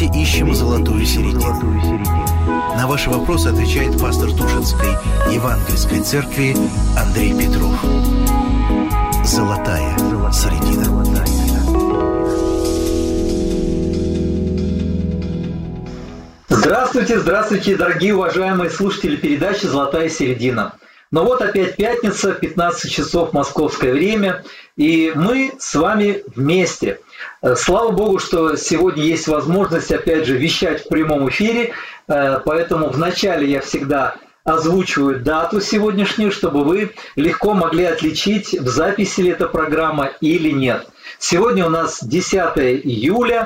вместе ищем золотую середину. На ваши вопросы отвечает пастор Тушинской Евангельской церкви Андрей Петров. Золотая середина. Здравствуйте, дорогие уважаемые слушатели передачи «Золотая середина». Но вот опять пятница, 15 часов московское время, и мы с вами вместе. Слава Богу, что сегодня есть возможность, опять же, вещать в прямом эфире, поэтому вначале я всегда озвучиваю дату сегодняшнюю, чтобы вы легко могли отличить, в записи ли эта программа или нет. Сегодня у нас 10 июля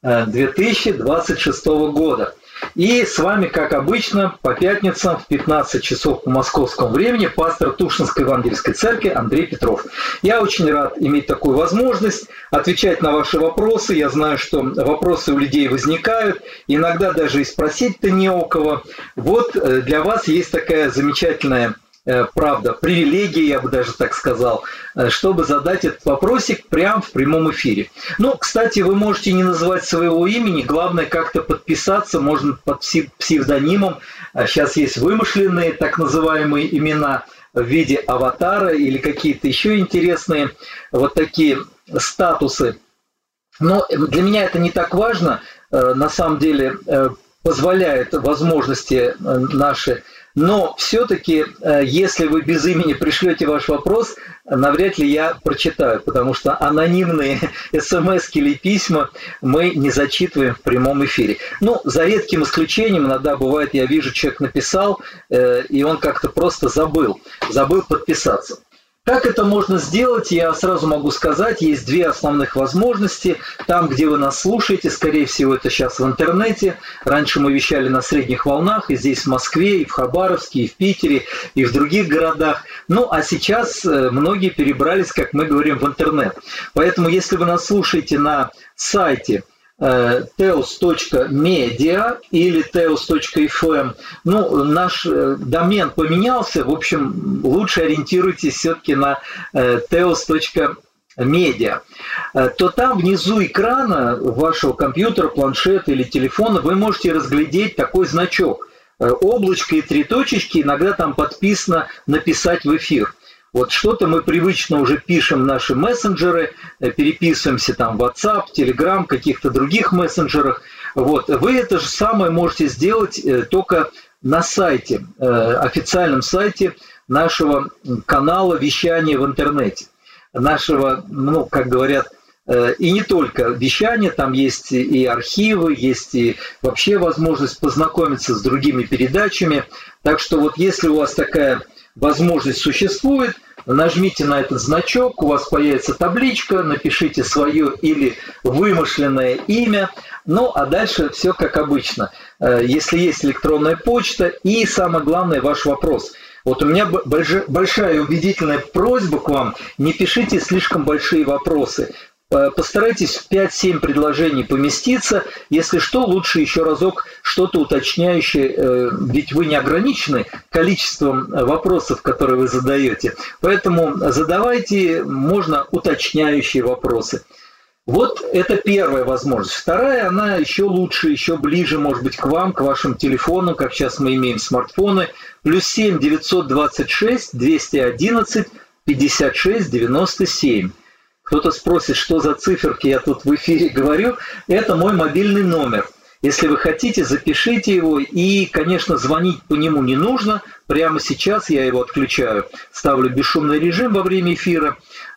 2026 года. И с вами, как обычно, по пятницам в 15 часов по московскому времени пастор Тушинской Евангельской церкви Андрей Петров. Я очень рад иметь такую возможность отвечать на ваши вопросы. Я знаю, что вопросы у людей возникают, иногда даже и спросить-то не у кого. Вот для вас есть такая замечательная правда, привилегия, я бы даже так сказал, чтобы задать этот вопросик прямо в прямом эфире. Ну, кстати, вы можете не называть своего имени, главное как-то подписаться, можно под псевдонимом. Сейчас есть вымышленные так называемые имена в виде аватара или какие-то еще интересные вот такие статусы. Но для меня это не так важно, на самом деле позволяет возможности наши. Но все-таки, если вы без имени пришлете ваш вопрос, навряд ли я прочитаю, потому что анонимные смс или письма мы не зачитываем в прямом эфире. Ну, за редким исключением, иногда бывает, я вижу, человек написал, и он как-то просто забыл подписаться. Как это можно сделать, я сразу могу сказать, есть две основных возможности. Там, где вы нас слушаете, скорее всего, это сейчас в интернете. Раньше мы вещали на средних волнах, и здесь в Москве, и в Хабаровске, и в Питере, и в других городах. Ну, а сейчас многие перебрались, как мы говорим, в интернет. Поэтому, если вы нас слушаете на сайте teos.media или teos.fm. Ну, наш домен поменялся, в общем, лучше ориентируйтесь все-таки на teos.media. То там внизу экрана вашего компьютера, планшета или телефона вы можете разглядеть такой значок. Облачко и три точечки, иногда там подписано «Написать в эфир». Вот что-то мы привычно уже пишем в наши мессенджеры, переписываемся там в WhatsApp, Telegram, каких-то других мессенджерах. Вот. Вы это же самое можете сделать только на сайте, официальном сайте нашего канала вещания в интернете. Нашего, ну, как говорят, и не только вещание, там есть и архивы, есть и вообще возможность познакомиться с другими передачами. Так что вот если у вас такая возможность существует, нажмите на этот значок, у вас появится табличка, напишите свое или вымышленное имя, ну а дальше все как обычно. Если есть электронная почта и, самое главное, ваш вопрос. Вот у меня большая убедительная просьба к вам, не пишите слишком большие вопросы. Постарайтесь в 5-7 предложений поместиться. Если что, лучше еще разок что-то уточняющее, ведь вы не ограничены количеством вопросов, которые вы задаете. Поэтому задавайте, можно, уточняющие вопросы. Вот это первая возможность. Вторая, она еще лучше, еще ближе, может быть, к вам, к вашим телефонам, как сейчас мы имеем смартфоны. +7 926 211 56 97. Кто-то спросит, что за циферки я тут в эфире говорю. Это мой мобильный номер. Если вы хотите, запишите его. И, конечно, звонить по нему не нужно. Прямо сейчас я его отключаю. Ставлю бесшумный режим во время эфира.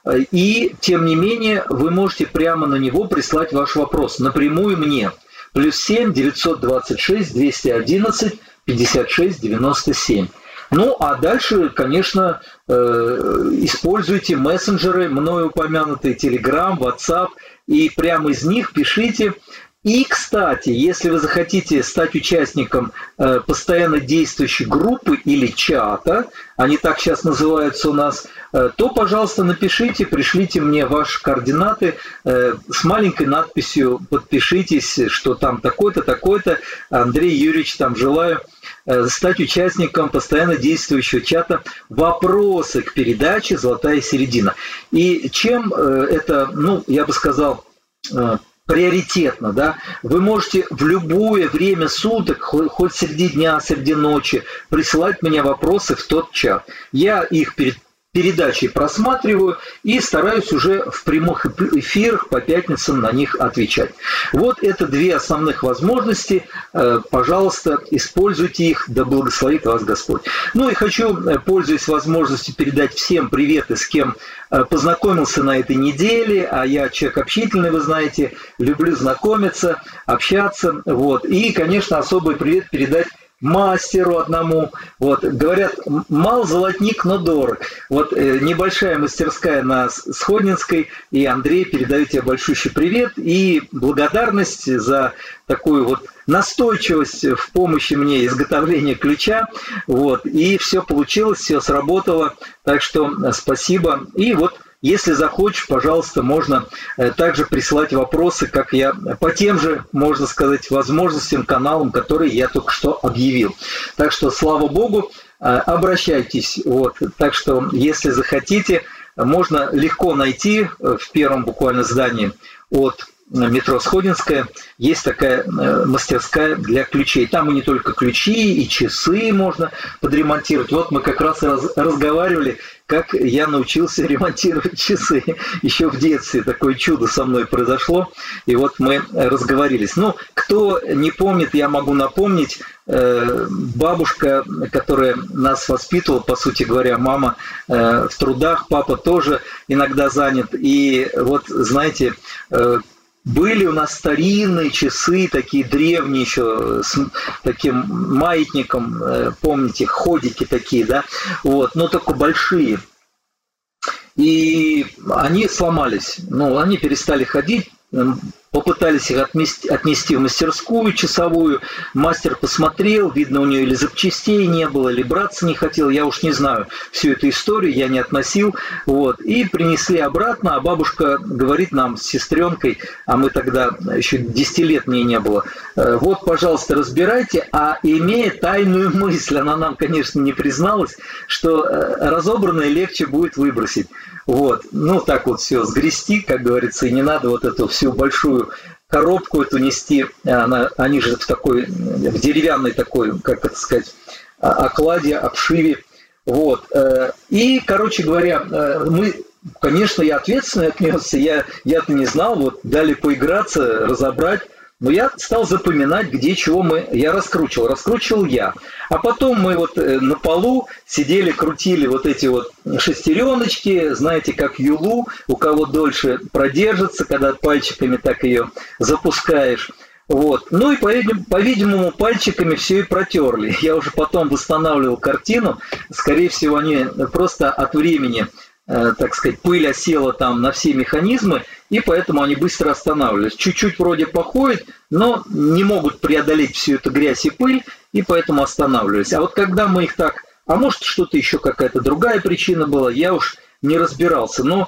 И, тем не менее, вы можете прямо на него прислать ваш вопрос напрямую мне. +7 926 211 56 97. Ну, а дальше, конечно, используйте мессенджеры, мною упомянутые Telegram, WhatsApp, и прямо из них пишите. И, кстати, если вы захотите стать участником постоянно действующей группы или чата, они так сейчас называются у нас, то, пожалуйста, напишите, пришлите мне ваши координаты с маленькой надписью, подпишитесь, что там такой-то, такой-то, Андрей Юрьевич, там желаю стать участником постоянно действующего чата «Вопросы к передаче «Золотая середина». И чем это, ну, я бы сказал, приоритетно, да, вы можете в любое время суток, хоть среди дня, среди ночи, присылать мне вопросы в тот чат. Я их перед передачей просматриваю и стараюсь уже в прямых эфирах по пятницам на них отвечать. Вот это две основных возможности. Пожалуйста, используйте их, да благословит вас Господь. Ну и хочу, пользуясь возможностью, передать всем привет, и с кем познакомился на этой неделе, а я человек общительный, вы знаете, люблю знакомиться, общаться, вот. И, конечно, особый привет передать мастеру одному. Вот. Говорят, мал золотник, но дорог. Вот небольшая мастерская на Сходнинской, и Андрей, передаю тебе большущий привет и благодарность за такую вот настойчивость в помощи мне изготовления ключа. Вот. И все получилось, все сработало. Так что спасибо. И вот если захочешь, пожалуйста, можно также присылать вопросы, как я, по тем же, можно сказать, возможностям, каналам, которые я только что объявил. Так что, слава Богу, обращайтесь. Вот. Так что, если захотите, можно легко найти в первом буквально здании от метро Сходнинская, есть такая мастерская для ключей. Там и не только ключи, и часы можно подремонтировать. Вот мы как раз разговаривали, как я научился ремонтировать часы еще в детстве. Такое чудо со мной произошло, и вот мы разговорились. Ну, кто не помнит, я могу напомнить, бабушка, которая нас воспитывала, по сути говоря, мама в трудах, папа тоже иногда занят. И вот, знаете, были у нас старинные часы, такие древние еще, с таким маятником, помните, ходики такие, да, вот, но только большие. И они сломались, ну, они перестали ходить, попытались их отнести в мастерскую часовую, мастер посмотрел, видно, у нее или запчастей не было, или браться не хотел, я уж не знаю всю эту историю, я не относил, вот, и принесли обратно, а бабушка говорит нам с сестренкой, а мы тогда еще 10 лет мне не было, вот, пожалуйста, разбирайте, а имея тайную мысль, она нам, конечно, не призналась, что разобранное легче будет выбросить. Вот, ну так вот все сгрести, как говорится, и не надо вот эту всю большую коробку эту нести, они же в деревянной такой, как это сказать, окладе, обшиве, вот. И, короче говоря, конечно, я ответственно отнесся, я-то не знал, вот дали поиграться, разобрать. Но я стал запоминать, где чего я раскручивал я. А потом мы вот на полу сидели, крутили вот эти вот шестереночки, знаете, как юлу, у кого дольше продержится, когда пальчиками так ее запускаешь. Вот. Ну и, по-видимому, пальчиками все и протерли. Я уже потом восстанавливал картину. Скорее всего, они просто от времени, так сказать, пыль осела там на все механизмы, и поэтому они быстро останавливались. Чуть-чуть вроде походят, но не могут преодолеть всю эту грязь и пыль, и поэтому останавливались. А вот когда мы их так, а может что-то еще какая-то другая причина была, я уж не разбирался, но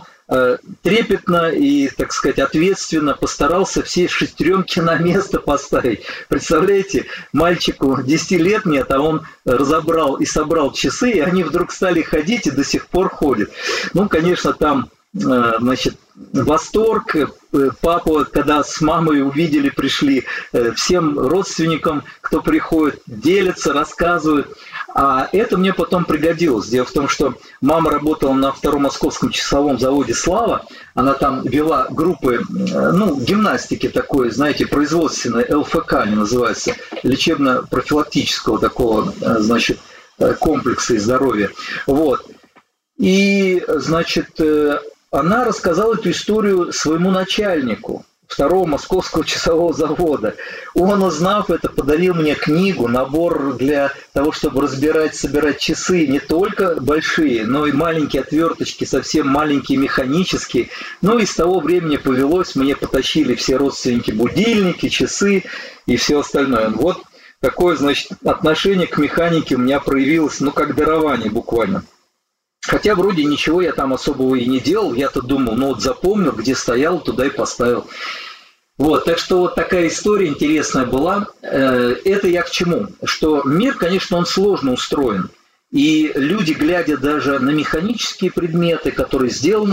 трепетно и, так сказать, ответственно постарался все шестеренки на место поставить. Представляете, мальчику 10 лет нет, а он разобрал и собрал часы, и они вдруг стали ходить и до сих пор ходят. Ну, конечно, там, значит, восторг. Папа, когда с мамой увидели, пришли, всем родственникам, кто приходит, делятся, рассказывают. А это мне потом пригодилось. Дело в том, что мама работала на Втором Московском часовом заводе «Слава». Она там вела группы, ну, гимнастики такой, знаете, производственной, ЛФК они называются, лечебно-профилактического такого, значит, комплекса и здоровья. Вот. И, значит, она рассказала эту историю своему начальнику Второго Московского часового завода. Он, узнав это, подарил мне книгу, набор для того, чтобы разбирать, собирать часы, не только большие, но и маленькие отверточки, совсем маленькие механические. Ну и с того времени повелось, мне потащили все родственники будильники, часы и все остальное. Вот такое, значит, отношение к механике у меня проявилось, ну, как дарование буквально. Хотя вроде ничего я там особого и не делал, я-то думал, ну вот запомнил, где стоял, туда и поставил. Вот, так что вот такая история интересная была. Это я к чему? Что мир, конечно, он сложно устроен. И люди, глядя даже на механические предметы, которые сделаны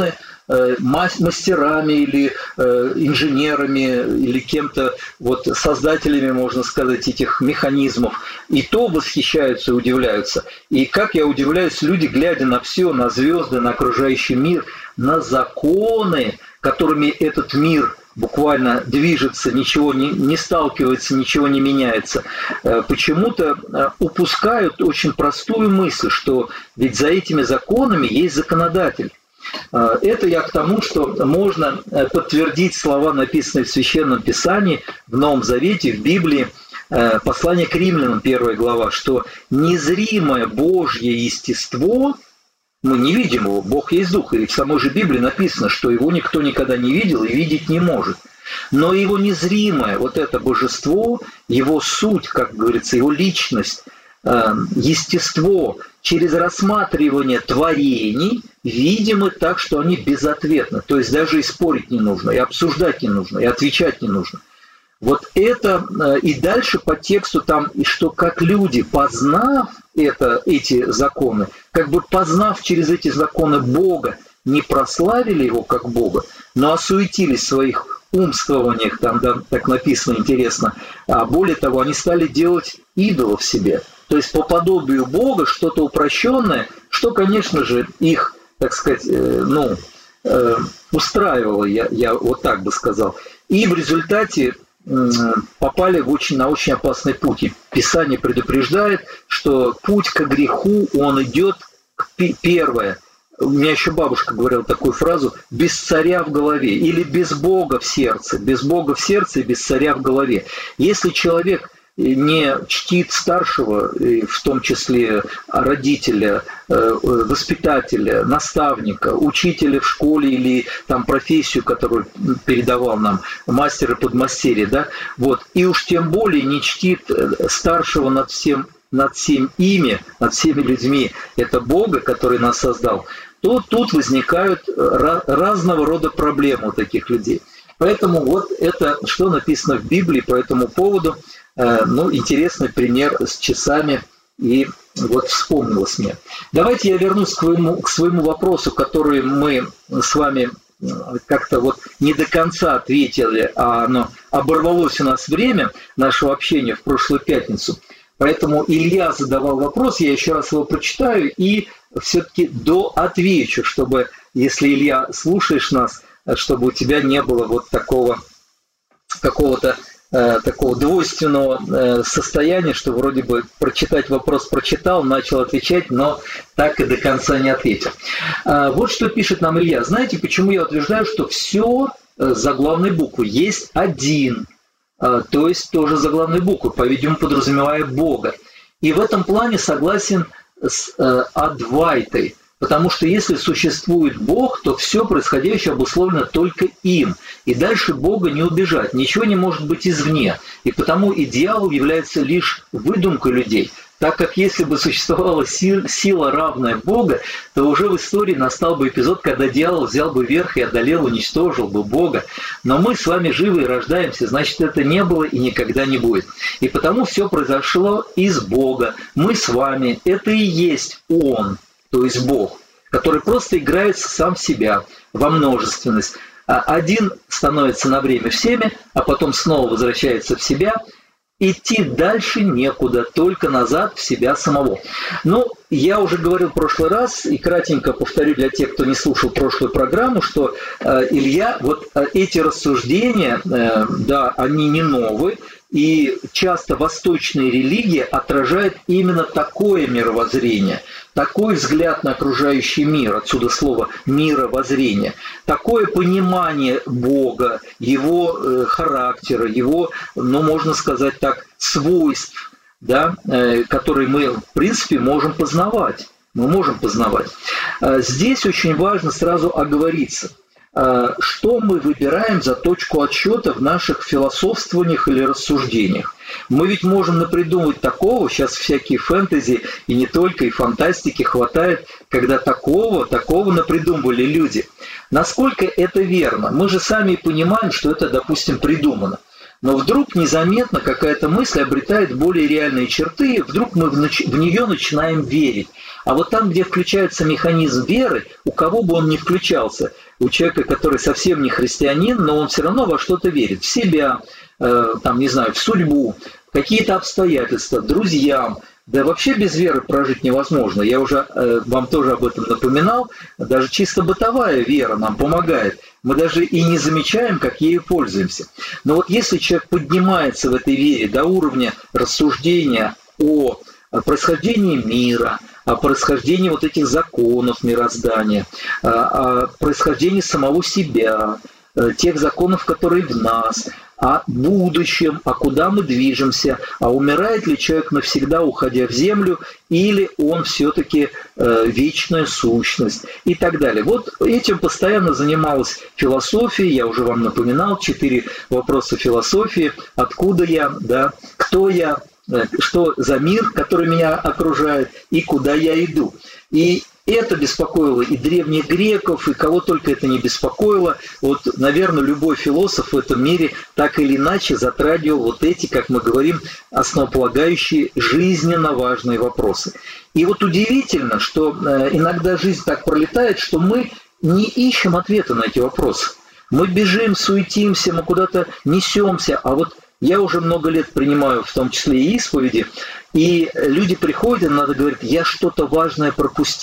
мастерами или инженерами, или кем-то, вот, создателями, можно сказать, этих механизмов, и то восхищаются и удивляются. И как я удивляюсь, люди, глядя на все, на звезды, на окружающий мир, на законы, которыми этот мир буквально движется, ничего не сталкивается, ничего не меняется, почему-то упускают очень простую мысль, что ведь за этими законами есть законодатель. Это я к тому, что можно подтвердить слова, написанные в Священном Писании, в Новом Завете, в Библии, послание к Римлянам, 1 глава, что незримое Божье естество, мы не видим его, Бог есть Дух, и в самой же Библии написано, что его никто никогда не видел и видеть не может. Но его незримое, вот это божество, его суть, как говорится, его личность, естество через рассматривание творений видимы так, что они безответны. То есть даже и спорить не нужно, и обсуждать не нужно, и отвечать не нужно. Вот это, и дальше по тексту там, и что как люди, познав эти законы, как бы познав через эти законы Бога, не прославили Его как Бога, но осуетились в своих умствованиях, там да, так написано интересно, а более того, они стали делать идолов себе. То есть по подобию Бога что-то упрощенное, что, конечно же, их, так сказать, устраивало, я вот так бы сказал. И в результате попали на очень опасный путь. И Писание предупреждает, что путь к греху, он идет первое. У меня еще бабушка говорила такую фразу: «без царя в голове» или «без Бога в сердце». Без Бога в сердце и без царя в голове. Если человек не чтит старшего, в том числе родителя, воспитателя, наставника, учителя в школе или там профессию, которую передавал нам мастер и подмастерье, да, вот, и уж тем более не чтит старшего над всем ими, над всеми людьми, это Бога, который нас создал, то тут возникают разного рода проблемы у таких людей. Поэтому вот это, что написано в Библии по этому поводу. Интересный пример с часами, и вот вспомнилось мне. Давайте я вернусь к своему вопросу, который мы с вами как-то вот не до конца ответили, а оно оборвалось у нас время нашего общения в прошлую пятницу. Поэтому Илья задавал вопрос, я еще раз его прочитаю и все-таки доотвечу, чтобы, если, Илья, слушаешь нас, чтобы у тебя не было вот такого какого-то такого двойственного состояния, что вроде бы прочитать вопрос прочитал, начал отвечать, но так и до конца не ответил. Вот что пишет нам Илья. Знаете, почему я утверждаю, что все заглавной буквы есть один, то есть тоже заглавной буквы, по-видимому, подразумевая Бога. И в этом плане согласен с Адвайтой. Потому что если существует Бог, то все происходящее обусловлено только им. И дальше Бога не убежать, ничего не может быть извне. И потому и дьявол является лишь выдумкой людей. Так как если бы существовала сила, равная Бога, то уже в истории настал бы эпизод, когда дьявол взял бы верх и одолел, уничтожил бы Бога. Но мы с вами живы и рождаемся, значит, это не было и никогда не будет. И потому все произошло из Бога. Мы с вами, это и есть Он. То есть Бог, который просто играет сам в себя, во множественность. Один становится на время всеми, а потом снова возвращается в себя. Идти дальше некуда, только назад в себя самого. Я уже говорил в прошлый раз, и кратенько повторю для тех, кто не слушал прошлую программу, что Илья, вот эти рассуждения, да, они не новые, и часто восточные религии отражают именно такое мировоззрение, такой взгляд на окружающий мир, отсюда слово «мировоззрение», такое понимание Бога, Его характера, Его, можно сказать так, свойств, да, которые мы, в принципе, можем познавать. Мы можем познавать. Здесь очень важно сразу оговориться, что мы выбираем за точку отсчета в наших философствованиях или рассуждениях. Мы ведь можем напридумывать такого, сейчас всякие фэнтези и не только, и фантастики хватает, когда такого напридумывали люди. Насколько это верно? Мы же сами понимаем, что это, допустим, придумано. Но вдруг незаметно какая-то мысль обретает более реальные черты, и вдруг мы в нее начинаем верить. А вот там, где включается механизм веры, у кого бы он ни включался, у человека, который совсем не христианин, но он все равно во что-то верит, в себя, там, не знаю, в судьбу, в какие-то обстоятельства, друзьям. Да вообще без веры прожить невозможно. Я уже вам тоже об этом напоминал. Даже чисто бытовая вера нам помогает. Мы даже и не замечаем, как ею пользуемся. Но вот если человек поднимается в этой вере до уровня рассуждения о происхождении мира, о происхождении вот этих законов мироздания, о происхождении самого себя, тех законов, которые в нас, о будущем, а куда мы движемся, а умирает ли человек навсегда, уходя в землю, или он все-таки вечная сущность и так далее. Вот этим постоянно занималась философия, я уже вам напоминал, 4 вопроса философии: откуда я, да, кто я, что за мир, который меня окружает, и куда я иду. И это беспокоило и древних греков, и кого только это не беспокоило. Вот, наверное, любой философ в этом мире так или иначе затрагивал вот эти, как мы говорим, основополагающие жизненно важные вопросы. И вот удивительно, что иногда жизнь так пролетает, что мы не ищем ответа на эти вопросы. Мы бежим, суетимся, мы куда-то несемся, а вот я уже много лет принимаю, в том числе и исповеди, и люди приходят, надо говорить, я что-то важное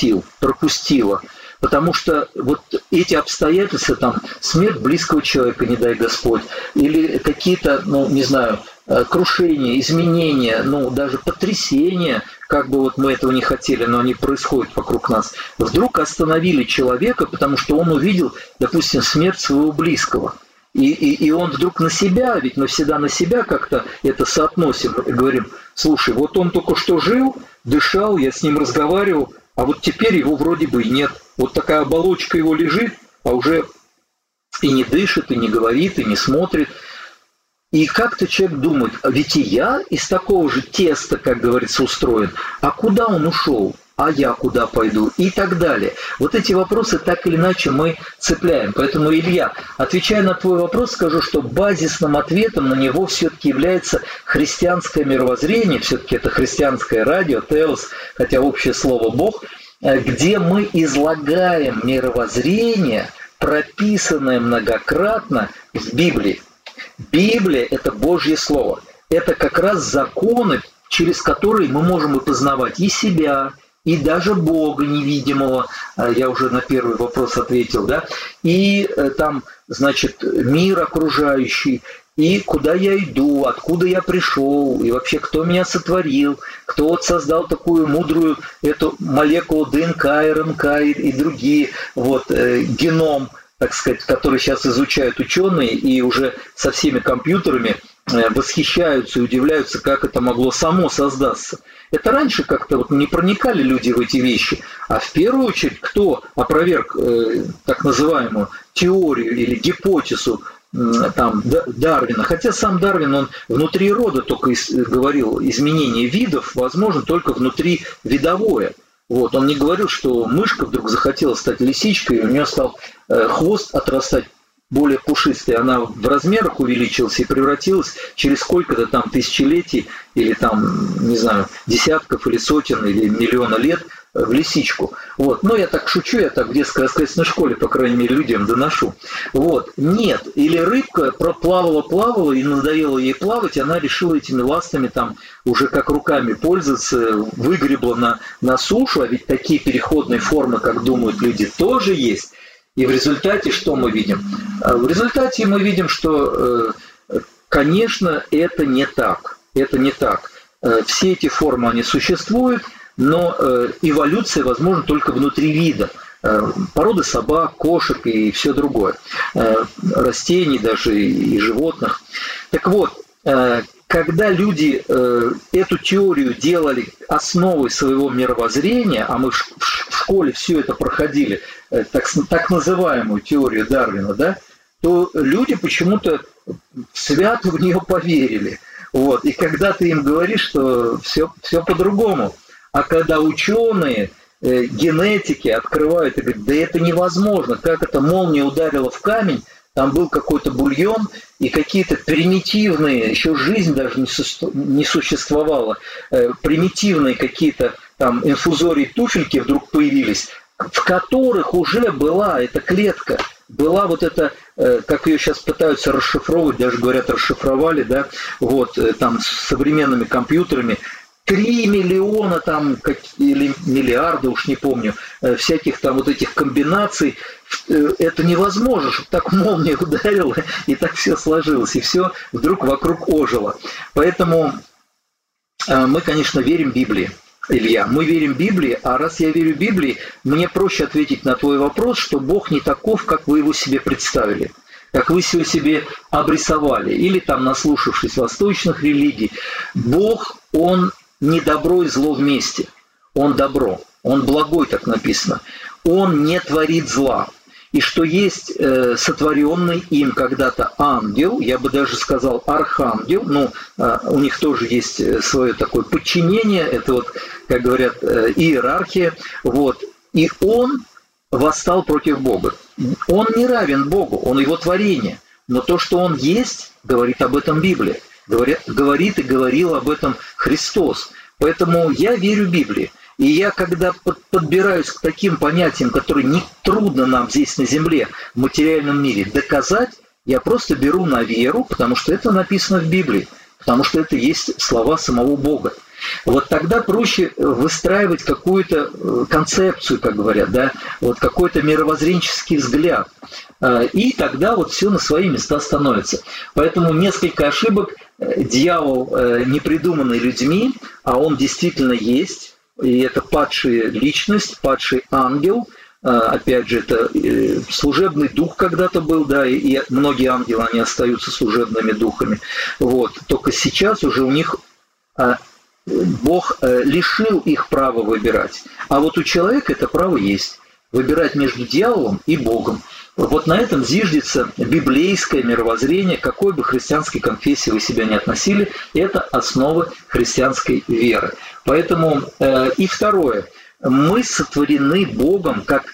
пропустила, потому что вот эти обстоятельства, там, смерть близкого человека, не дай Господь, или какие-то, ну, не знаю, крушения, изменения, ну, даже потрясения, как бы вот мы этого не хотели, но они происходят вокруг нас, вдруг остановили человека, потому что он увидел, допустим, смерть своего близкого. И он вдруг на себя, ведь мы всегда на себя как-то это соотносим, и говорим, слушай, вот он только что жил, дышал, я с ним разговаривал, а вот теперь его вроде бы и нет. Вот такая оболочка его лежит, а уже и не дышит, и не говорит, и не смотрит. И как-то человек думает, а ведь и я из такого же теста, как говорится, устроен, а куда он ушел? А я куда пойду? И так далее. Вот эти вопросы так или иначе мы цепляем. Поэтому, Илья, отвечая на твой вопрос, скажу, что базисным ответом на него все-таки является христианское мировоззрение, все-таки это христианское радио, теос, хотя общее слово Бог, где мы излагаем мировоззрение, прописанное многократно в Библии. Библия – это Божье Слово. Это как раз законы, через которые мы можем и познавать и себя, и даже Бога невидимого, я уже на первый вопрос ответил, да, и там, значит, мир окружающий, и куда я иду, откуда я пришел, и вообще кто меня сотворил, кто вот создал такую мудрую эту молекулу ДНК, РНК и другие, вот, геном, так сказать, который сейчас изучают ученые, и уже со всеми компьютерами восхищаются и удивляются, как это могло само создаться. Это раньше как-то вот не проникали люди в эти вещи, а в первую очередь кто опроверг так называемую теорию или гипотезу там, Дарвина, хотя сам Дарвин, он внутри рода только говорил, изменение видов возможно только внутри видовое. Вот, он не говорил, что мышка вдруг захотела стать лисичкой, и у нее стал хвост отрастать более пушистой, она в размерах увеличилась и превратилась через сколько-то там тысячелетий или там, не знаю, десятков или сотен или миллиона лет в лисичку. Вот. Но я так шучу, я так в детской воскресной школе, по крайней мере, людям доношу. Вот. Нет. Или рыбка плавала и надоело ей плавать, она решила этими ластами там уже как руками пользоваться, выгребла на сушу, а ведь такие переходные формы, как думают люди, тоже есть. И в результате что мы видим? В результате мы видим, что, конечно, это не так. Это не так. Все эти формы, они существуют, но эволюция возможна только внутри вида. Породы собак, кошек и все другое. Растений даже и животных. Так вот, когда люди эту теорию делали основой своего мировоззрения, а мы в школе все это проходили, так называемую теорию Дарвина, да, то люди почему-то свято в нее поверили. Вот. И когда ты им говоришь, что все по-другому, а когда ученые, генетики открывают и говорят, да это невозможно, как это молния ударила в камень, там был какой-то бульон, и какие-то примитивные, еще жизнь даже не существовала, примитивные какие-то там инфузории туфельки вдруг появились, в которых уже была эта клетка была вот эта, как ее сейчас пытаются расшифровывать, даже говорят, расшифровали, да, вот, там с современными компьютерами, 3 миллиона там, или миллиарда, уж не помню, всяких там вот этих комбинаций. Это невозможно, чтобы так молния ударила, и так все сложилось, и все вдруг вокруг ожило. Поэтому мы, конечно, верим Библии, Илья. Мы верим Библии, а раз я верю Библии, мне проще ответить на твой вопрос, что Бог не таков, как вы его себе представили, как вы его себе обрисовали, или там, наслушавшись восточных религий. Бог, Он не добро и зло вместе. Он добро. Он благой, так написано. Он не творит зла. И что есть сотворенный им когда-то ангел, я бы даже сказал архангел, ну, у них тоже есть свое такое подчинение, это вот, как говорят, иерархия, вот. И он восстал против Бога. Он не равен Богу, он его творение. Но то, что он есть, говорит об этом Библия. Говорит и говорил об этом Христос. Поэтому я верю Библии. И я, когда подбираюсь к таким понятиям, которые не трудно нам здесь на земле, в материальном мире, доказать, я просто беру на веру, потому что это написано в Библии, потому что это есть слова самого Бога. Вот тогда проще выстраивать какую-то концепцию, как говорят, да, вот какой-то мировоззренческий взгляд. И тогда вот все на свои места становится. Поэтому несколько ошибок. Дьявол не придуманный людьми, а он действительно есть. И это падшая личность, падший ангел. Опять же, это служебный дух когда-то был, да, и многие ангелы, они остаются служебными духами. Вот. Только сейчас уже у них Бог лишил их права выбирать. А вот у человека это право есть. Выбирать между дьяволом и Богом. Вот на этом зиждется библейское мировоззрение, какой бы христианской конфессии вы себя ни относили, это основа христианской веры. Поэтому и второе, мы сотворены Богом как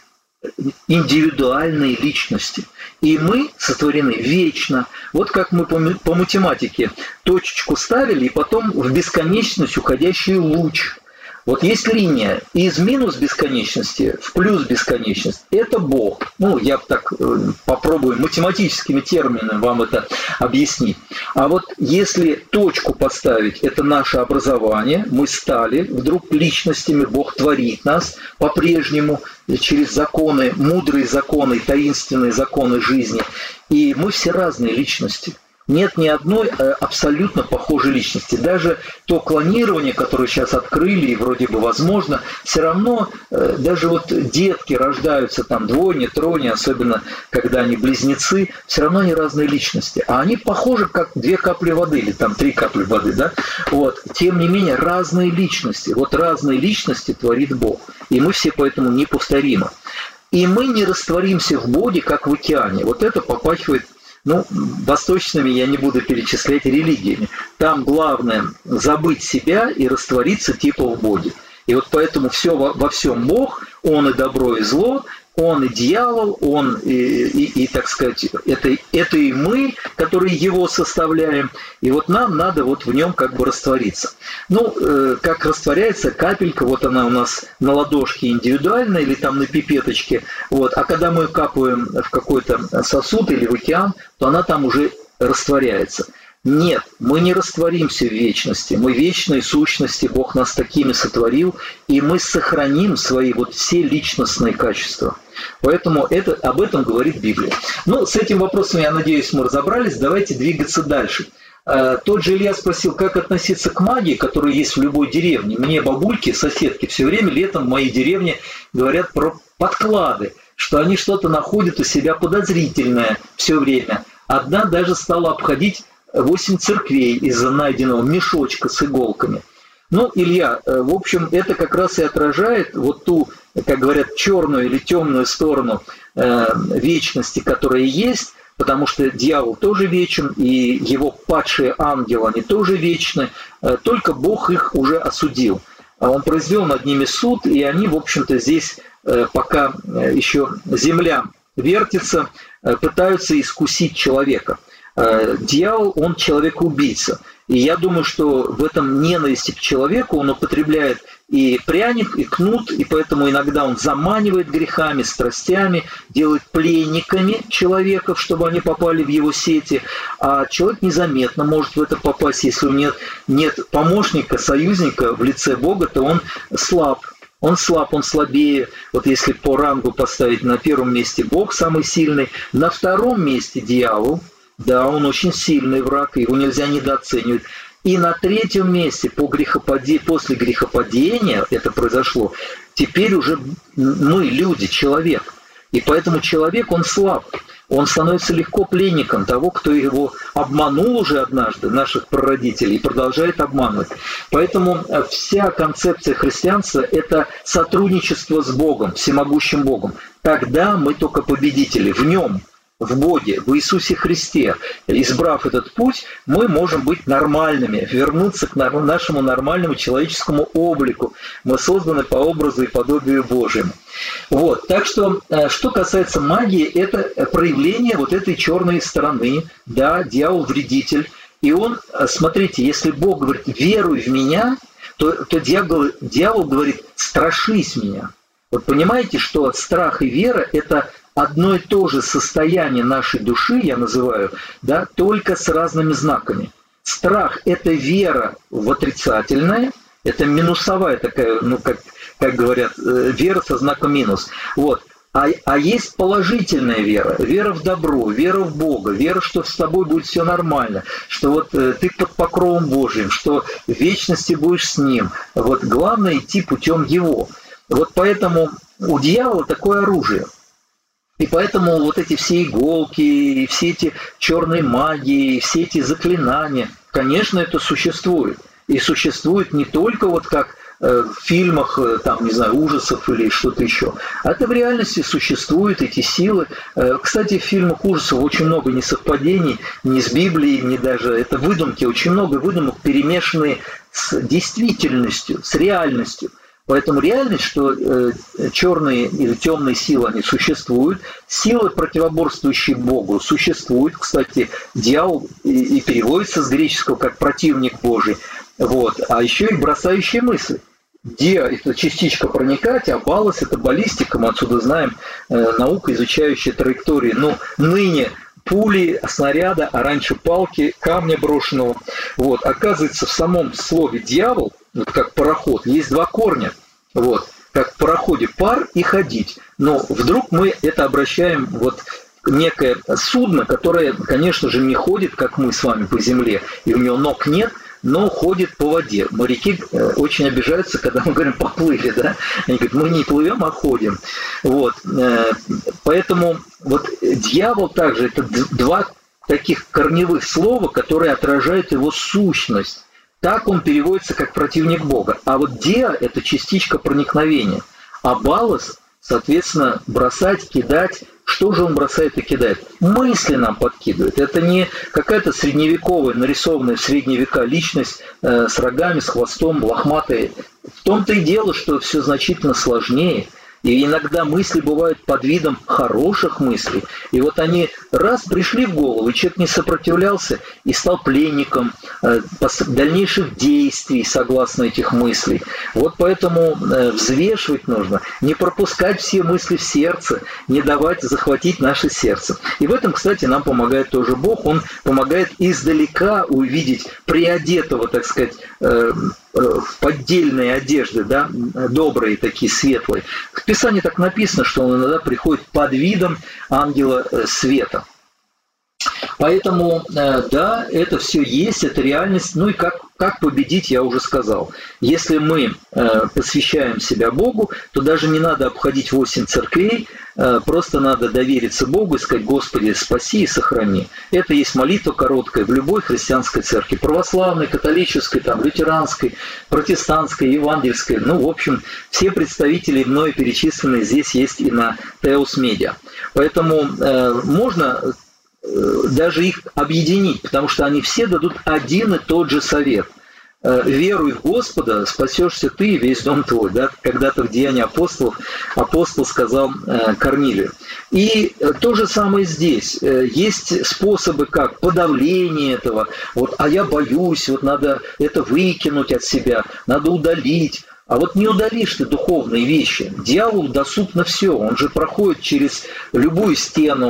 индивидуальные личности, и мы сотворены вечно. Вот как мы по математике точечку ставили, и потом в бесконечность уходящий луч. Вот есть линия из минус бесконечности в плюс бесконечность. Это Бог. Ну, я так попробую математическими терминами вам это объяснить. А вот если точку поставить, это наше образование, мы стали вдруг личностями, Бог творит нас по-прежнему через законы, мудрые законы, таинственные законы жизни. И мы все разные личности. Нет ни одной абсолютно похожей личности. Даже то клонирование, которое сейчас открыли и вроде бы возможно, все равно даже вот детки рождаются там двойня, тройня, особенно когда они близнецы, все равно они разные личности. А они похожи как 2 капли воды или там 3 капли воды, да? Вот. Тем не менее, разные личности. Вот разные личности творит Бог. И мы все поэтому неповторимы. И мы не растворимся в Боге, как в океане. Вот это попахивает, ну, восточными я не буду перечислять религиями. Там главное забыть себя и раствориться типа в Боге. И вот поэтому все во всем Бог, Он и добро, и зло, Он и дьявол, Он и так сказать, это и мы, которые Его составляем. И вот нам надо вот в Нем как бы раствориться. Ну, как растворяется капелька, вот она у нас на ладошке индивидуальная или там на пипеточке. Вот. А когда мы капаем в какой-то сосуд или в океан, то она там уже растворяется. Нет, мы не растворимся в вечности, мы вечные сущности, Бог нас такими сотворил, и мы сохраним свои вот все личностные качества. Поэтому об этом говорит Библия. Ну, с этим вопросом, я надеюсь, мы разобрались, давайте двигаться дальше. Тот же Илья спросил, как относиться к магии, которая есть в любой деревне. Мне бабульки, соседки все время летом в моей деревне говорят про подклады, что они что-то находят у себя подозрительное все время. Одна даже стала обходить 8 церквей из-за найденного мешочка с иголками. Ну, Илья, в общем, это как раз и отражает вот ту, как говорят, черную или темную сторону вечности, которая есть, потому что дьявол тоже вечен, и его падшие ангелы, они тоже вечны, только Бог их уже осудил. Он произвел над ними суд, и они, в общем-то, здесь, пока еще земля вертится, пытаются искусить человека. Дьявол, он человек-убийца. И я думаю, что в этом ненависти к человеку он употребляет и пряник, и кнут, и поэтому иногда он заманивает грехами, страстями, делает пленниками человеков, чтобы они попали в его сети, а человек незаметно может в это попасть. Если у него нет помощника, союзника в лице Бога, то он слаб. Он слаб, он слабее. Вот если по рангу поставить на первом месте Бог самый сильный, на втором месте дьявол, да, он очень сильный враг, его нельзя недооценивать. И на третьем месте после грехопадения это произошло, теперь уже мы люди, человек. И поэтому человек, он слаб. Он становится легко пленником того, кто его обманул уже однажды, наших прародителей, и продолжает обманывать. Поэтому вся концепция христианства – это сотрудничество с Богом, всемогущим Богом. Тогда мы только победители в Нем, в Боге, в Иисусе Христе. Избрав этот путь, мы можем быть нормальными, вернуться к нашему нормальному человеческому облику. Мы созданы по образу и подобию Божьему. Вот. Так что, что касается магии, это проявление вот этой черной стороны. Да, дьявол вредитель. И он, смотрите, если Бог говорит «веруй в меня», то дьявол говорит «страшись меня». Вот понимаете, что страх и вера – это одно и то же состояние нашей души, я называю, да, только с разными знаками. Страх – это вера в отрицательное, это минусовая такая, ну, как говорят, вера со знаком минус. Вот. А есть положительная вера, вера в добро, вера в Бога, вера, что с тобой будет все нормально, что вот ты под покровом Божьим, что в вечности будешь с Ним. Вот главное идти путем Его. Вот поэтому у дьявола такое оружие. И поэтому вот эти все иголки, и все эти черные магии, и все эти заклинания, конечно, это существует. И существует не только вот как в фильмах, там, не знаю, ужасов или что-то еще. А это в реальности существуют эти силы. Кстати, в фильмах ужасов очень много несовпадений, ни с Библией, ни даже... Это выдумки, очень много выдумок, перемешанные с действительностью, с реальностью. Поэтому реальность, что черные или темные силы, они существуют, силы, противоборствующие Богу, существуют. Кстати, дьявол и переводится с греческого как противник Божий. Вот. А еще и бросающие мысли. Диа – это частичка проникать, а баллас – это баллистика. Мы отсюда знаем науку, изучающую траектории. Ну, ныне пули, снаряда, а раньше палки, камня брошенного. Вот. Оказывается, в самом слове «дьявол», вот как пароход, есть два корня. Вот. Как в пароходе пар и ходить. Но вдруг мы это обращаем вот некое судно, которое, конечно же, не ходит, как мы с вами по земле, и у него ног нет, но ходит по воде. Моряки очень обижаются, когда мы говорим «поплыли», да? Они говорят, мы не плывем, а ходим. Вот. Поэтому вот дьявол также, это два таких корневых слова, которые отражают его сущность. Так он переводится как противник Бога. А вот диа – это частичка проникновения. А баллас, соответственно, бросать, кидать. Что же он бросает и кидает? Мысли нам подкидывает. Это не какая-то средневековая, нарисованная в средние века личность с рогами, с хвостом, лохматая. В том-то и дело, что все значительно сложнее. И иногда мысли бывают под видом хороших мыслей. И вот они раз пришли в голову, и человек не сопротивлялся и стал пленником дальнейших действий согласно этих мыслей. Вот поэтому взвешивать нужно, не пропускать все мысли в сердце, не давать захватить наше сердце. И в этом, кстати, нам помогает тоже Бог. Он помогает издалека увидеть приодетого, так сказать, в поддельные одежды, да, добрые такие, светлые. В Писании так написано, что он иногда приходит под видом ангела света. Поэтому, да, это все есть, это реальность. Ну и как победить, я уже сказал. Если мы посвящаем себя Богу, то даже не надо обходить 8 церквей, просто надо довериться Богу и сказать: «Господи, спаси и сохрани». Это есть молитва короткая в любой христианской церкви. Православной, католической, там, лютеранской, протестантской, евангельской. Ну, в общем, все представители мною перечисленные здесь есть и на Теос Медиа. Поэтому можно даже их объединить, потому что они все дадут один и тот же совет. веруй в Господа, спасешься ты и весь дом твой. Да? Когда-то в Деянии апостолов апостол сказал Корнилию. И то же самое здесь. Есть способы, как подавление этого. Вот, а я боюсь, вот надо это выкинуть от себя, надо удалить. А вот не удалишь ты духовные вещи. Дьяволу доступно все. Он же проходит через любую стену.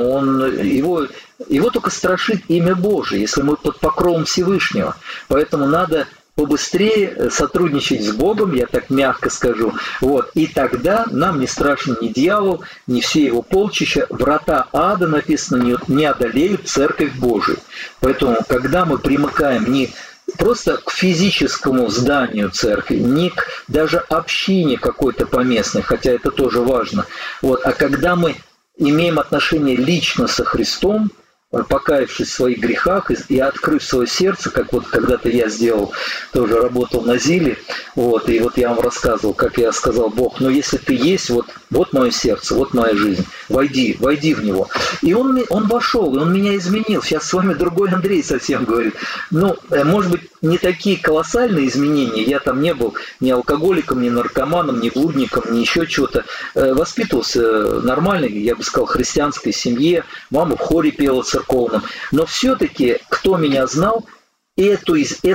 Его только страшит имя Божие, если мы под покровом Всевышнего. Поэтому надо побыстрее сотрудничать с Богом, я так мягко скажу. Вот. И тогда нам не страшен ни дьявол, ни все его полчища. Врата ада, написано, не одолеют церковь Божию. Поэтому, когда мы примыкаем не просто к физическому зданию церкви, не к даже общине какой-то поместной, хотя это тоже важно, вот, а когда мы имеем отношение лично со Христом, покаявшись в своих грехах и открыв свое сердце, как вот когда-то я сделал, тоже работал на ЗИЛе, вот, и вот я вам рассказывал, как я сказал: Бог, ну если ты есть, вот мое сердце, вот моя жизнь, войди в него. И он вошел, и он меня изменил. Сейчас с вами другой Андрей совсем говорит. Ну, может быть, не такие колоссальные изменения, я там не был ни алкоголиком, ни наркоманом, ни блудником, ни еще чего-то. Воспитывался нормально, я бы сказал, христианской семье, мама в хоре пела церковном. Но все-таки, кто меня знал, это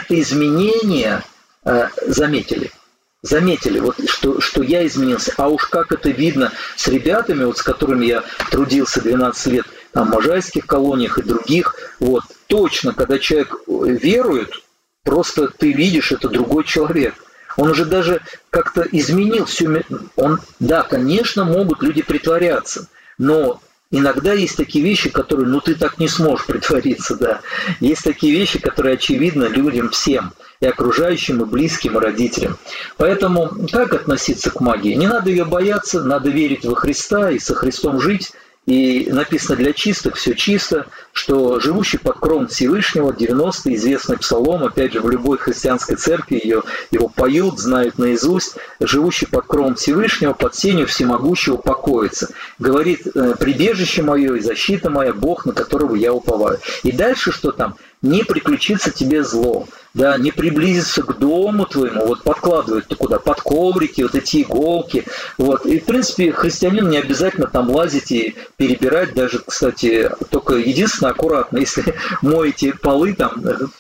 изменение заметили. Заметили, вот, что я изменился. А уж как это видно с ребятами, вот, с которыми я трудился 12 лет, там, в можайских колониях и других, вот, точно, когда человек верует, просто ты видишь, это другой человек. Он уже даже как-то изменил всю... Да, конечно, могут люди притворяться, но иногда есть такие вещи, которые, ты так не сможешь притвориться, да. Есть такие вещи, которые очевидны людям всем, и окружающим, и близким, и родителям. Поэтому как относиться к магии? Не надо ее бояться, надо верить во Христа и со Христом жить. И написано: для чистых все чисто, что живущий под кровом Всевышнего, 90-й известный псалом, опять же, в любой христианской церкви его поют, знают наизусть, живущий под кровом Всевышнего, под сенью всемогущего покоится. Говорит: прибежище мое и защита моя, Бог, на которого я уповаю. И дальше что там? Не приключится тебе зло, да, не приблизиться к дому твоему, вот подкладывают куда, под коврики, вот эти иголки, вот. И, в принципе, христианин не обязательно там лазить и перебирать, даже, кстати, только единственное аккуратно, если моете полы там,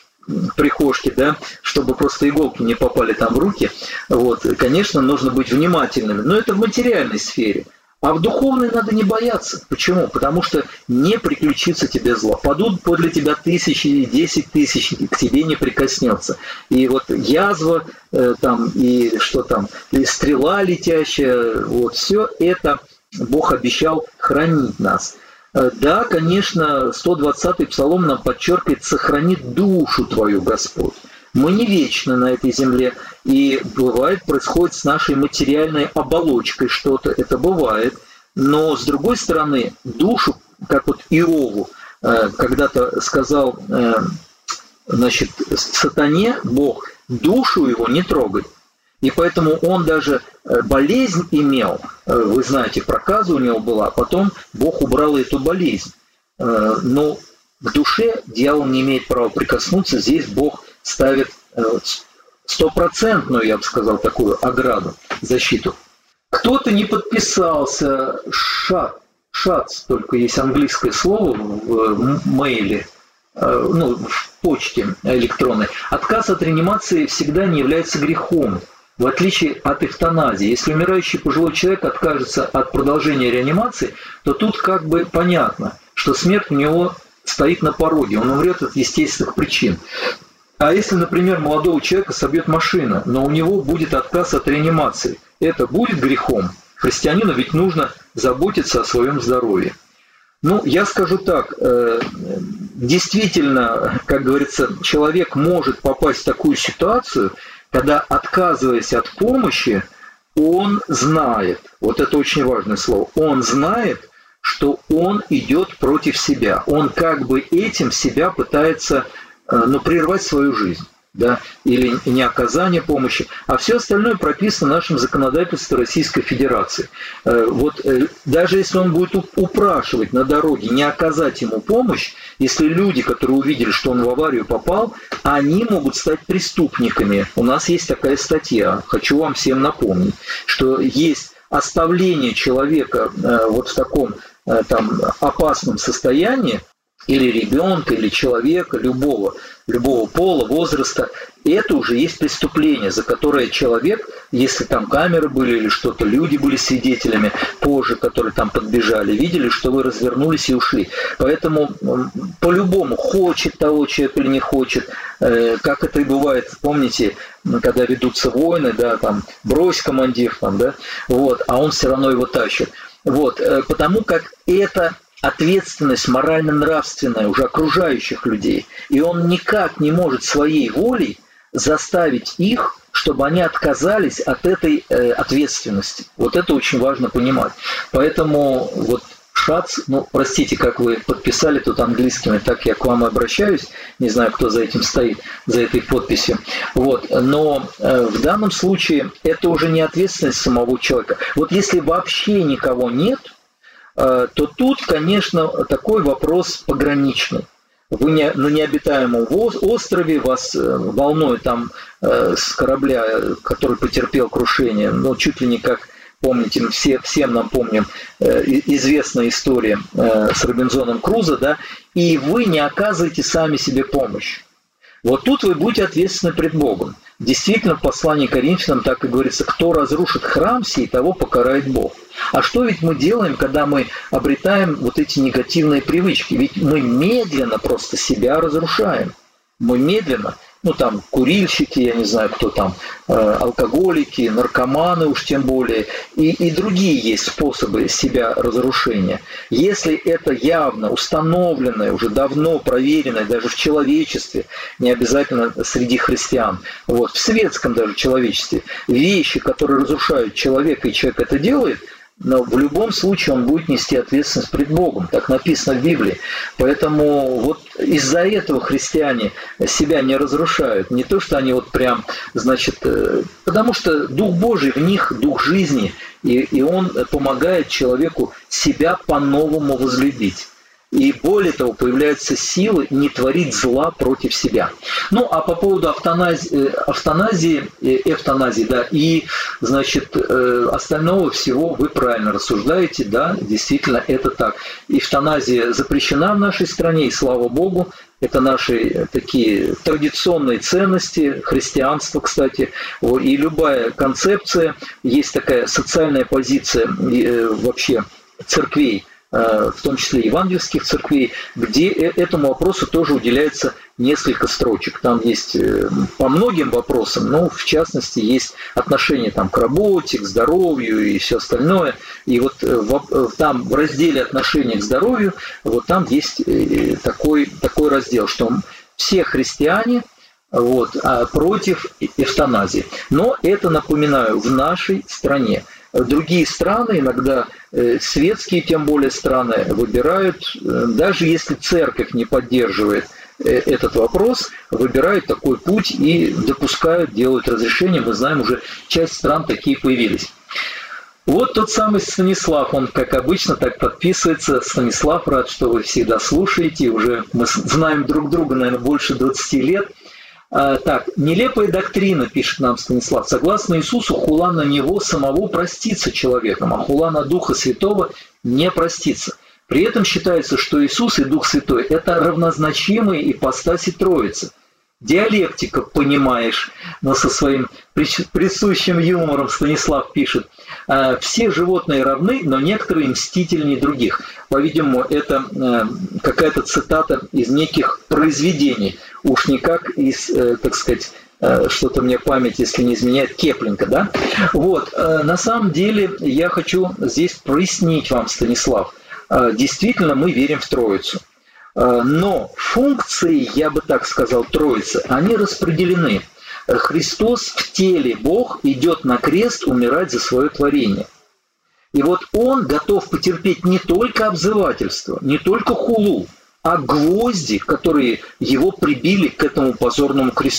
прихожки, да, чтобы просто иголки не попали там в руки, вот, конечно, нужно быть внимательными, но это в материальной сфере. А в духовной надо не бояться. Почему? Потому что не приключится тебе зло. Падут подле тебя 1000, 10 тысяч, к тебе не прикоснется. И вот язва, там, и что там, и стрела летящая, вот все это Бог обещал хранить нас. Да, конечно, 120-й псалом нам подчеркивает: сохранит душу твою Господь. Мы не вечны на этой земле, и бывает, происходит с нашей материальной оболочкой что-то, это бывает, но с другой стороны, душу, как вот Иову когда-то сказал, значит, сатане, Бог, душу его не трогай. И поэтому он даже болезнь имел, вы знаете, проказа у него была, а потом Бог убрал эту болезнь. Но к душе дьявол не имеет права прикоснуться, здесь Бог ставит стопроцентную, я бы сказал, такую ограду, защиту. Кто-то не подписался, шац, только есть английское слово в мейле, в почте электронной. Отказ от реанимации всегда не является грехом, в отличие от эвтаназии. Если умирающий пожилой человек откажется от продолжения реанимации, то тут как бы понятно, что смерть у него стоит на пороге, он умрет от естественных причин. А если, например, молодого человека собьет машина, но у него будет отказ от реанимации, это будет грехом? Христианину ведь нужно заботиться о своем здоровье. Я скажу так, действительно, как говорится, человек может попасть в такую ситуацию, когда, отказываясь от помощи, он знает, вот это очень важное слово, он знает, что он идет против себя. Он как бы этим себя пытается прервать свою жизнь. да, или не оказание помощи, а все остальное прописано в нашем законодательстве Российской Федерации. Даже если он будет упрашивать на дороге не оказать ему помощь, если люди, которые увидели, что он в аварию попал, они могут стать преступниками. У нас есть такая статья, хочу вам всем напомнить, что есть оставление человека вот в таком опасном состоянии, или ребенка, или человека, любого пола, возраста, это уже есть преступление, за которое человек, если там камеры были или что-то, люди были свидетелями позже, которые там подбежали, видели, что вы развернулись и ушли. Поэтому по-любому, хочет того человек или не хочет, как это и бывает, помните, когда ведутся войны, да, там, брось командир, там, да, а он все равно его тащит. Потому как это ответственность морально-нравственная уже окружающих людей, и он никак не может своей волей заставить их, чтобы они отказались от этой ответственности. Это очень важно понимать. Поэтому ШАЦ, простите, как вы подписали тут английскими, так я к вам и обращаюсь, не знаю, кто за этим стоит, за этой подписью. Но в данном случае это уже не ответственность самого человека. Если вообще никого нет, то тут, конечно, такой вопрос пограничный. Вы на необитаемом острове, вас волной там с корабля, который потерпел крушение, чуть ли не как, помните, всем нам помним, известная история с Робинзоном Крузо, да, и вы не оказываете сами себе помощь. Тут вы будете ответственны пред Богом. Действительно, в послании к Коринфянам так и говорится: кто разрушит храм сей, того покарает Бог. А что ведь мы делаем, когда мы обретаем эти негативные привычки? Ведь мы медленно просто себя разрушаем. Мы медленно, курильщики, я не знаю, кто там, алкоголики, наркоманы уж тем более, и другие есть способы себя разрушения. Если это явно установленное, уже давно проверенное даже в человечестве, не обязательно среди христиан, в светском даже человечестве, вещи, которые разрушают человека, и человек это делает, но в любом случае он будет нести ответственность пред Богом. Так написано в Библии. Поэтому из-за этого христиане себя не разрушают. Не то, что они потому что Дух Божий в них, Дух жизни, и Он помогает человеку себя по-новому возлюбить. И более того, появляются силы не творить зла против себя. А по поводу эвтаназии, да, и, остального всего вы правильно рассуждаете, да, действительно это так. Эвтаназия запрещена в нашей стране, и слава Богу, это наши такие традиционные ценности, христианство, кстати, и любая концепция, есть такая социальная позиция вообще церквей, в том числе евангельских церквей, где этому вопросу тоже уделяется несколько строчек. Там есть по многим вопросам, но в частности есть отношение к работе, к здоровью и все остальное. И там в разделе отношения к здоровью, там есть такой раздел, что все христиане против эвтаназии. Но это, напоминаю, в нашей стране. Другие страны, иногда светские, тем более страны, выбирают, даже если церковь не поддерживает этот вопрос, выбирают такой путь и допускают, делают разрешение. Мы знаем, уже часть стран такие появились. Тот самый Станислав, он, как обычно, так подписывается. Станислав, рад, что вы всегда слушаете. Уже мы знаем друг друга, наверное, больше 20 лет. Нелепая доктрина, пишет нам Станислав. Согласно Иисусу, хула на Него самого простится человеком, а хула на Духа Святого не простится. При этом считается, что Иисус и Дух Святой – это равнозначимые ипостаси Троицы. Диалектика, понимаешь, но со своим присущим юмором Станислав пишет: все животные равны, но некоторые мстительнее других. По-видимому, это какая-то цитата из неких произведений, уж никак из, так сказать, что-то мне память, если не изменяет, Кеплинга, да? На самом деле я хочу здесь прояснить вам, Станислав, действительно мы верим в Троицу. Но функции, я бы так сказал, Троицы, они распределены. Христос в теле, Бог, идет на крест умирать за свое творение. И Он готов потерпеть не только обзывательство, не только хулу, а гвозди, которые Его прибили к этому позорному кресту.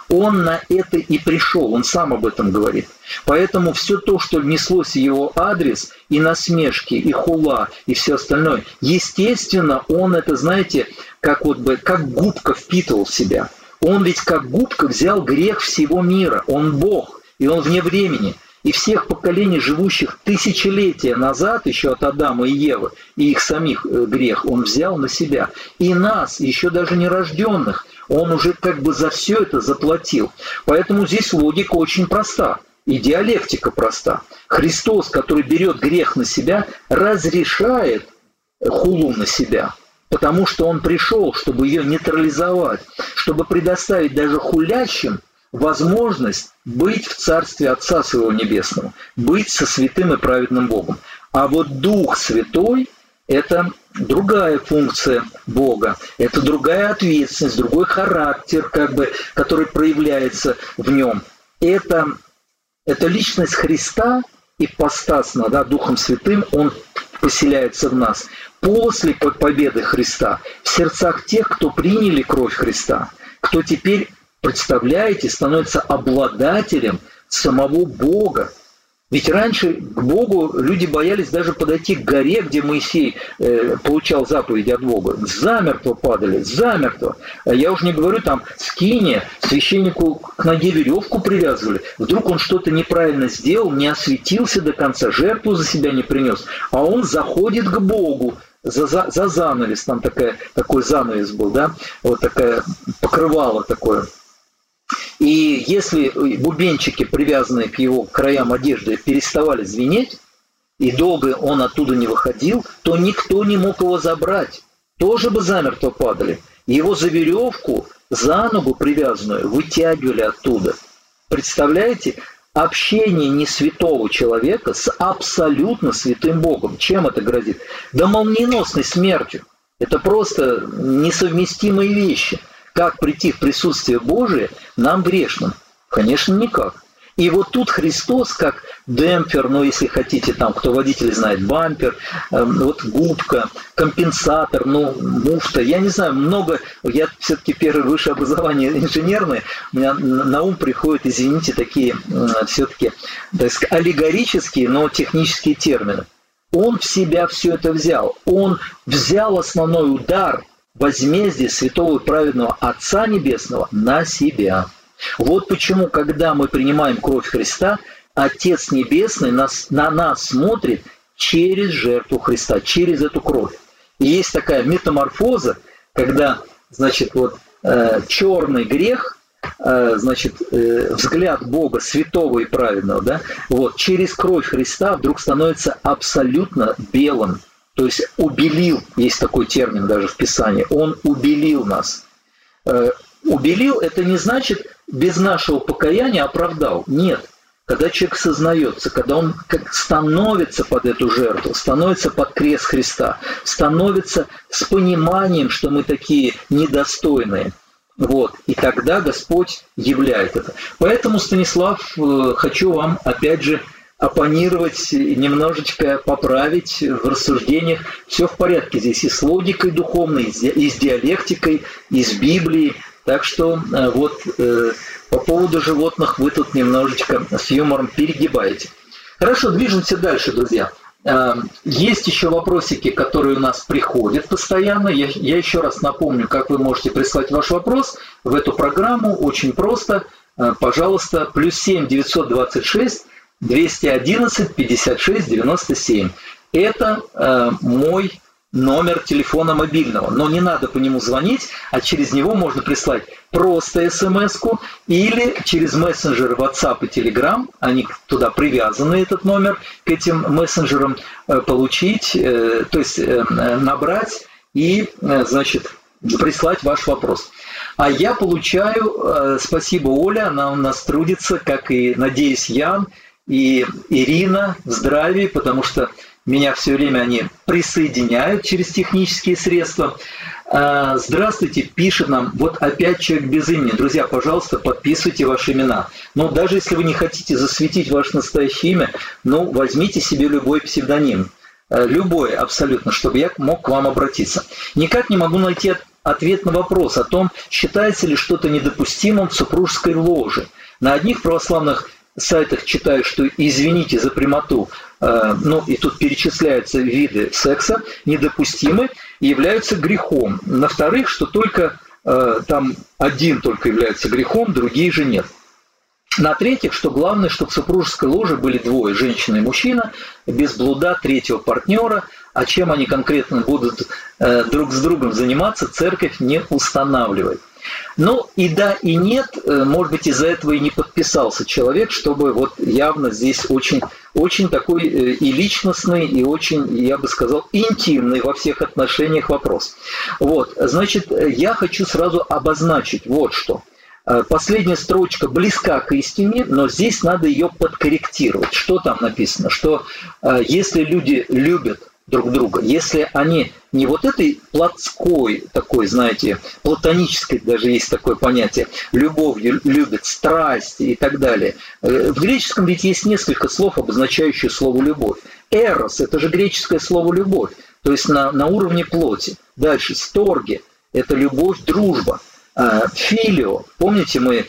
Он на это и пришел, он сам об этом говорит. Поэтому все то, что неслось в его адрес, и насмешки, и хула, и все остальное, естественно, он это, знаете, как губка впитывал в себя. Он ведь как губка взял грех всего мира. Он Бог, и он вне времени. И всех поколений, живущих тысячелетия назад, еще от Адама и Евы, и их самих грех, он взял на себя. И нас, еще даже нерожденных, он уже как бы за все это заплатил. Поэтому здесь логика очень проста. И диалектика проста. Христос, который берет грех на себя, разрешает хулу на себя. Потому что он пришел, чтобы ее нейтрализовать, чтобы предоставить даже хулящим возможность быть в Царстве Отца Своего Небесного, быть со святым и праведным Богом. А вот Дух Святой – это другая функция Бога, это другая ответственность, другой характер, который проявляется в нем. Это личность Христа, ипостасно, Духом Святым, Он поселяется в нас после победы Христа, в сердцах тех, кто приняли кровь Христа, кто теперь, представляете, становится обладателем самого Бога. Ведь раньше к Богу люди боялись даже подойти к горе, где Моисей получал заповеди от Бога. Замертво падали, замертво. Я уже не говорю, там скиния, священнику к ноге веревку привязывали. Вдруг он что-то неправильно сделал, не осветился до конца, жертву за себя не принес. А он заходит к Богу за занавес, там такой занавес был, вот такое покрывало такое. И если бубенчики, привязанные к его краям одежды, переставали звенеть, и долго он оттуда не выходил, то никто не мог его забрать. Тоже бы замертво падали. Его за веревку, за ногу привязанную, вытягивали оттуда. Представляете? Общение несвятого человека с абсолютно святым Богом. Чем это грозит? Да молниеносной смертью. Это просто несовместимые вещи. Как прийти в присутствие Божие нам грешным? Конечно, никак. И вот тут Христос как демпфер, если хотите, там, кто водитель знает, бампер, вот губка, компенсатор, муфта, я не знаю, много, я все-таки первое высшее образование инженерное, у меня на ум приходят, извините, такие все-таки, так сказать, аллегорические, но технические термины. Он в себя все это взял, он взял основной удар, возмездие святого и праведного Отца Небесного на себя. Вот почему, когда мы принимаем кровь Христа, Отец Небесный на нас смотрит через жертву Христа, через эту кровь. И есть такая метаморфоза, когда, черный грех, взгляд Бога святого и праведного, через кровь Христа вдруг становится абсолютно белым. То есть убелил, есть такой термин даже в Писании, он убелил нас. Убелил – это не значит без нашего покаяния оправдал. Нет. Когда человек сознается, когда он становится под эту жертву, становится под крест Христа, становится с пониманием, что мы такие недостойные. И тогда Господь являет это. Поэтому, Станислав, хочу вам опять же оппонировать, немножечко поправить в рассуждениях. Все в порядке здесь и с логикой духовной, и с диалектикой, и с Библией. Так что по поводу животных вы тут немножечко с юмором перегибаете. Хорошо, движемся дальше, друзья. Есть еще вопросики, которые у нас приходят постоянно. Я еще раз напомню, как вы можете прислать ваш вопрос в эту программу. Очень просто. Пожалуйста, +7 926 211 56 97. Это мой номер телефона мобильного. Но не надо по нему звонить, а через него можно прислать просто смс-ку или через мессенджеры WhatsApp и Telegram, они туда привязаны, этот номер, к этим мессенджерам получить, то есть набрать и, прислать ваш вопрос. А я получаю, спасибо, Оля, она у нас трудится, как и, надеюсь, Ян и Ирина в здравии, потому что меня все время они присоединяют через технические средства. Здравствуйте, пишет нам, опять человек без имени. Друзья, пожалуйста, подписывайте ваши имена. Даже если вы не хотите засветить ваше настоящее имя, возьмите себе любой псевдоним. Любой абсолютно, чтобы я мог к вам обратиться. Никак не могу найти ответ на вопрос о том, считается ли что-то недопустимым в супружеской ложе. На одних православных сайтах читаю, что, извините за прямоту, и тут перечисляются виды секса, недопустимы и являются грехом. На вторых, что только там один только является грехом, другие же нет. На третьих, что главное, чтобы в супружеской ложе были двое, женщина и мужчина, без блуда третьего партнера, а чем они конкретно будут друг с другом заниматься, церковь не устанавливает. Ну и да, и нет, может быть, из-за этого и не подписался человек, чтобы вот явно здесь очень такой и личностный, и очень, я бы сказал, интимный во всех отношениях вопрос. Вот, значит, я хочу сразу обозначить вот что. Последняя строчка близка к истине, но здесь надо ее подкорректировать. Что там написано? Что если люди любят друг друга, если они не вот этой плотской, такой, знаете, платонической, даже есть такое понятие, любовью любят, страсти и так далее. В греческом ведь есть несколько слов, обозначающих слово «любовь». Эрос – это же греческое слово «любовь», то есть на уровне плоти. Дальше сторге – это любовь, дружба. Филио, помните, мы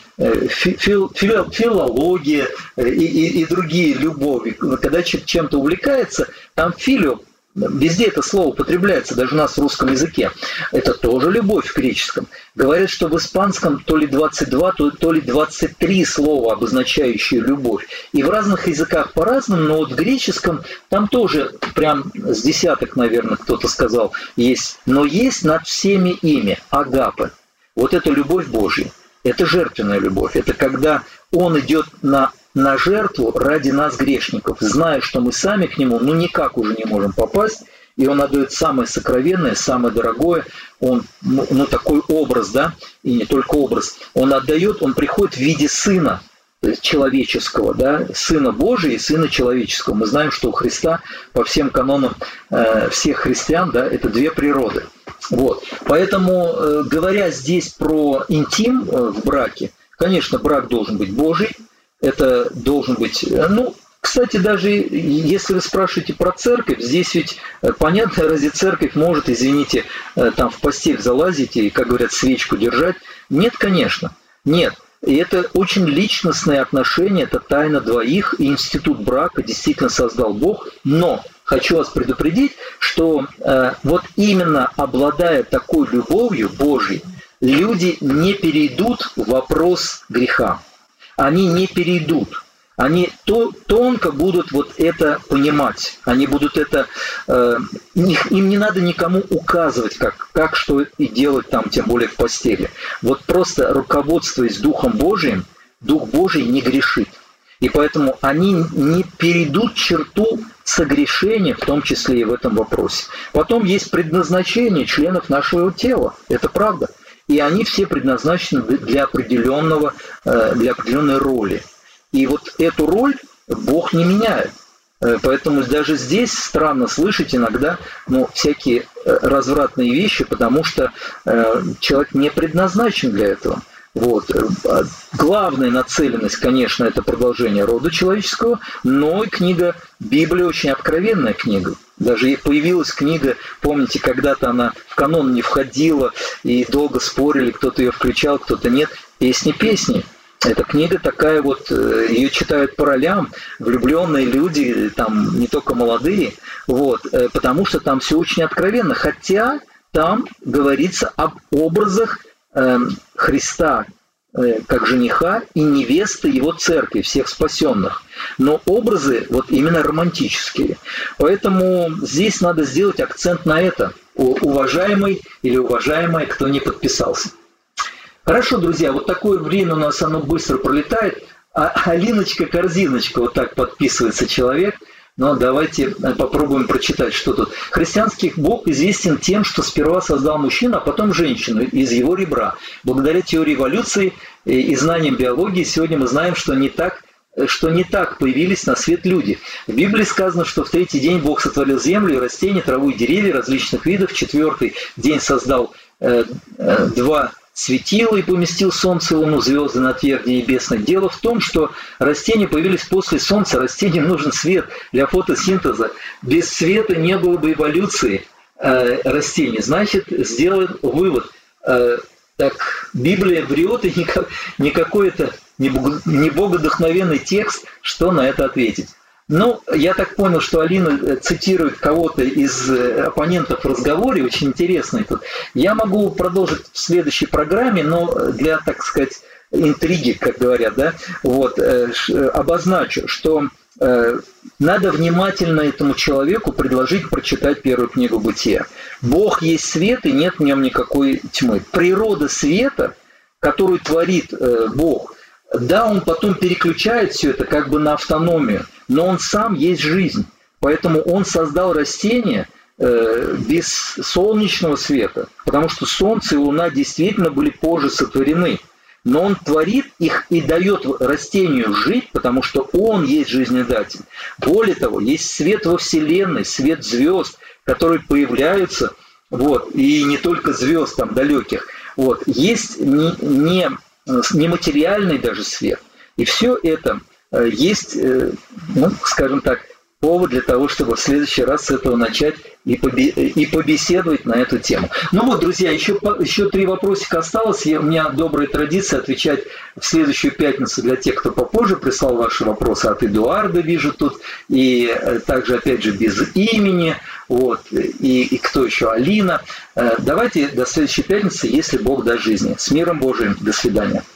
филология и другие любови, когда чем-то увлекается, там филио, везде это слово употребляется, даже у нас в русском языке. Это тоже любовь в греческом. Говорят, что в испанском то ли 22, то ли 23 слова, обозначающие любовь. И в разных языках по-разному, но вот в греческом там тоже прям с десяток, наверное, кто-то сказал, есть. Но есть над всеми ими агапе. Вот это любовь Божья, это жертвенная любовь, это когда Он идет на жертву ради нас, грешников, зная, что мы сами к Нему никак уже не можем попасть, и Он отдает самое сокровенное, самое дорогое, Он, такой образ, да, и не только образ, Он отдает, Он приходит в виде Сына человеческого, да, Сына Божия и Сына человеческого. Мы знаем, что у Христа по всем канонам всех христиан, да, это две природы. Вот. Поэтому, говоря здесь про интим в браке, конечно, брак должен быть Божий, это должен быть, кстати, даже если вы спрашиваете про церковь, здесь ведь понятно, разве церковь может, извините, там в постель залазить и, как говорят, свечку держать? Нет, конечно, нет. И это очень личностные отношения, это тайна двоих, и институт брака действительно создал Бог. Но хочу вас предупредить, что вот именно обладая такой любовью Божьей, люди не перейдут в вопрос греха. Они не перейдут. Они тонко будут вот это понимать. Они будут это... им не надо никому указывать, как что и делать там, тем более в постели. Вот просто руководствуясь Духом Божиим, Дух Божий не грешит. И поэтому они не перейдут черту согрешения, в том числе и в этом вопросе. Потом есть предназначение членов нашего тела. Это правда. И они все предназначены для определенной роли. И вот эту роль Бог не меняет. Поэтому даже здесь странно слышать иногда всякие развратные вещи, потому что человек не предназначен для этого. Вот. Главная нацеленность, конечно, это продолжение рода человеческого, но и книга Библия очень откровенная книга. Даже появилась книга, помните, когда-то она в канон не входила, и долго спорили, кто-то ее включал, кто-то нет. Песни. Эта книга такая вот, ее читают по ролям, влюбленные люди, там не только молодые, вот, потому что там все очень откровенно, хотя там говорится об образах Христа как жениха и невесты его церкви, всех спасенных. Но образы вот именно романтические. Поэтому здесь надо сделать акцент на это. Уважаемый или уважаемая, кто не подписался. Хорошо, друзья, вот такое время у нас, оно быстро пролетает. Алиночка-корзиночка, вот так подписывается человек. Но давайте попробуем прочитать, что тут. Христианский Бог известен тем, что сперва создал мужчину, а потом женщину из его ребра. Благодаря теории эволюции и знаниям биологии сегодня мы знаем, что не так появились на свет люди. В Библии сказано, что в третий день Бог сотворил землю и растения, траву и деревья различных видов. В четвертый день создал два светила и поместил солнце и луну, звезды на тверди небесных. Дело в том, что растения появились после солнца, растениям нужен свет для фотосинтеза. Без света не было бы эволюции растений. Значит, сделаем вывод. так Библия врет, и не какой-то не богодухновенный текст, что на это ответить. Ну, я так понял, что Алина цитирует кого-то из оппонентов в разговоре, очень интересный тут. Я могу продолжить в следующей программе, но для, так сказать, интриги, как говорят, да, вот, обозначу, что надо внимательно этому человеку предложить прочитать первую книгу Бытия. Бог есть свет, и нет в нем никакой тьмы. Природа света, которую творит Бог, да, он потом переключает все это как бы на автономию, но он сам есть жизнь. Поэтому он создал растения без солнечного света, потому что солнце и луна действительно были позже сотворены. Но он творит их и дает растению жить, потому что он есть жизнедатель. Более того, есть свет во Вселенной, свет звезд, которые появляются, вот, и не только звезд там далеких. Вот, есть нематериальный даже свет. И все это есть, ну, скажем так, повод для того, чтобы в следующий раз с этого начать и побеседовать на эту тему. Ну вот, друзья, еще 3 вопросика осталось. У меня добрая традиция отвечать в следующую пятницу для тех, кто попозже прислал ваши вопросы. От Эдуарда вижу тут, и также, опять же, без имени. Вот, и кто еще? Алина. Давайте до следующей пятницы, если Бог даст жизни. С миром Божиим. До свидания.